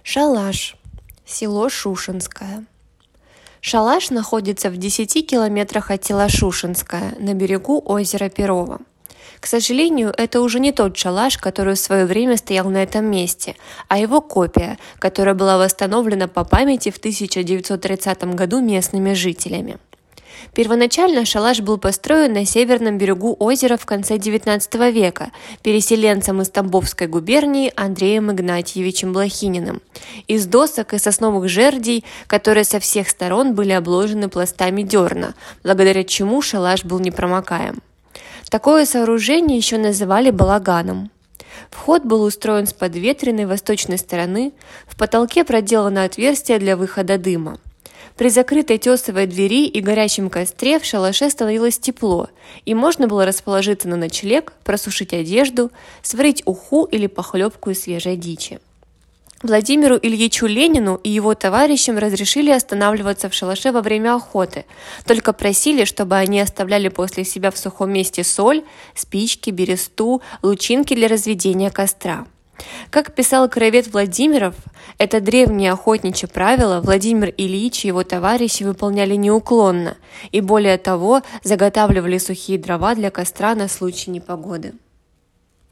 Шалаш. Село Шушенское. Шалаш находится в 10 километрах от села Шушенское, на берегу озера Перово. К сожалению, это уже не тот шалаш, который в свое время стоял на этом месте, а его копия, которая была восстановлена по памяти в 1930 году местными жителями. Первоначально шалаш был построен на северном берегу озера в конце XIX века переселенцем из Тамбовской губернии Андреем Игнатьевичем Блохининым из досок и сосновых жердей, которые со всех сторон были обложены пластами дерна, благодаря чему шалаш был непромокаем. Такое сооружение еще называли балаганом. Вход был устроен с подветренной восточной стороны, в потолке проделано отверстие для выхода дыма. При закрытой тесовой двери и горячем костре в шалаше становилось тепло, и можно было расположиться на ночлег, просушить одежду, сварить уху или похлебку из свежей дичи. Владимиру Ильичу Ленину и его товарищам разрешили останавливаться в шалаше во время охоты, только просили, чтобы они оставляли после себя в сухом месте соль, спички, бересту, лучинки для разведения костра. Как писал краевед Владимиров, это древнее охотничье правило Владимир Ильич и его товарищи выполняли неуклонно и, более того, заготавливали сухие дрова для костра на случай непогоды.